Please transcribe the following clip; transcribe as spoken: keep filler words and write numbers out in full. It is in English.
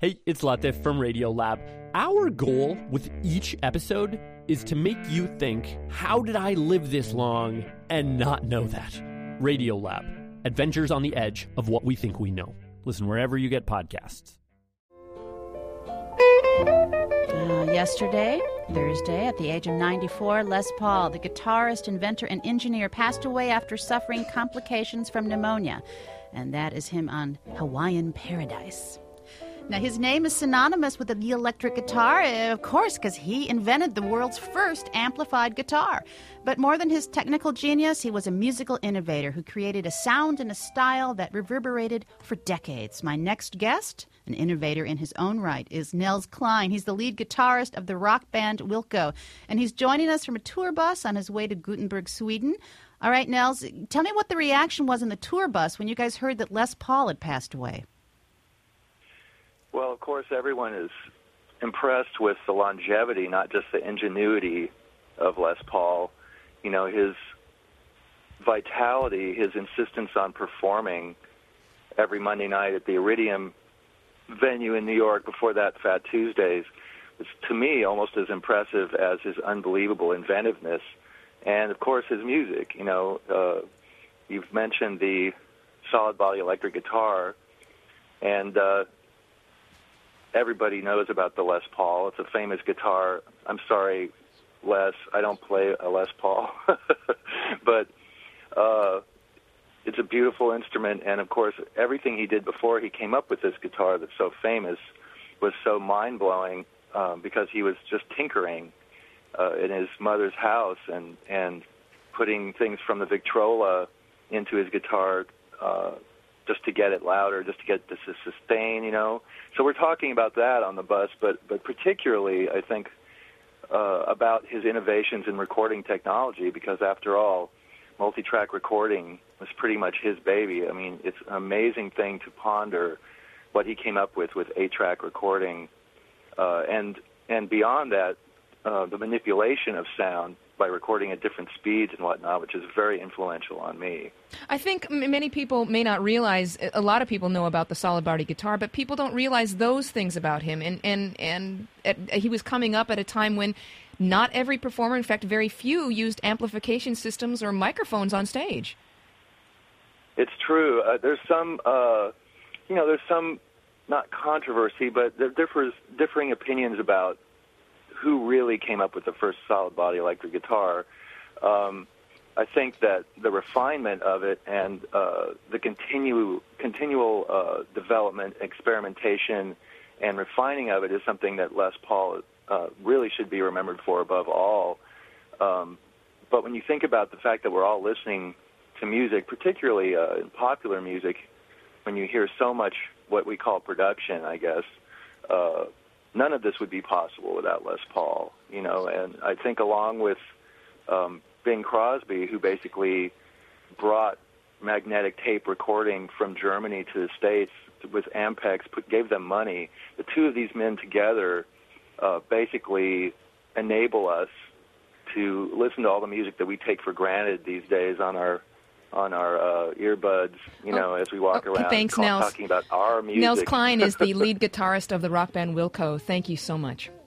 Hey, it's Latif from Radiolab. Our goal with each episode is to make you think, how did I live this long and not know that? Radiolab, adventures on the edge of what we think we know. Listen wherever you get podcasts. Uh, yesterday, Thursday, at the age of ninety-four, Les Paul, the guitarist, inventor, and engineer, passed away after suffering complications from pneumonia. And that is him on Hawaiian Paradise. Now, his name is synonymous with the electric guitar, of course, because he invented the world's first amplified guitar. But more than his technical genius, he was a musical innovator who created a sound and a style that reverberated for decades. My next guest, an innovator in his own right, is Nels Cline. He's the lead guitarist of the rock band Wilco, and he's joining us from a tour bus on his way to Gothenburg, Sweden. All right, Nels, tell me what the reaction was in the tour bus when you guys heard that Les Paul had passed away. Well, of course, everyone is impressed with the longevity, not just the ingenuity of Les Paul. You know, his vitality, his insistence on performing every Monday night at the Iridium venue in New York, before that Fat Tuesdays, was, to me, almost as impressive as his unbelievable inventiveness and, of course, his music. You know, uh, you've mentioned the solid body electric guitar, and uh, everybody knows about the Les Paul. It's a famous guitar. I'm sorry, Les, I don't play a Les Paul. But uh, it's a beautiful instrument, and, of course, everything he did before he came up with this guitar that's so famous was so mind-blowing um, because he was just tinkering uh, in his mother's house and, and putting things from the Victrola into his guitar uh just to get it louder, just to get this to sustain, you know. So we're talking about that on the bus, but but particularly, I think, uh, about his innovations in recording technology, because after all, multi-track recording was pretty much his baby. I mean, it's an amazing thing to ponder what he came up with with eight-track recording, uh, and and beyond that, uh, the manipulation of sound by recording at different speeds and whatnot, which is very influential on me. I think m- many people may not realize, a lot of people know about the solid body guitar, but people don't realize those things about him. And, and, and at, he was coming up at a time when not every performer, in fact, very few, used amplification systems or microphones on stage. It's true. Uh, there's some, uh, you know, there's some, not controversy, but there differs, differing opinions about who really came up with the first solid body electric guitar. Um, I think that the refinement of it and uh, the continue, continual uh, development, experimentation, and refining of it is something that Les Paul uh, really should be remembered for above all. Um, but when you think about the fact that we're all listening to music, particularly uh, in popular music, when you hear so much what we call production, I guess, uh, none of this would be possible without Les Paul, you know, and I think along with um, Bing Crosby, who basically brought magnetic tape recording from Germany to the States with Ampex, put, gave them money, the two of these men together uh, basically enable us to listen to all the music that we take for granted these days on our on our uh, earbuds, you know, oh, as we walk okay, around thanks, call, Nels. talking about our music. Nels Cline is the lead guitarist of the rock band Wilco. Thank you so much.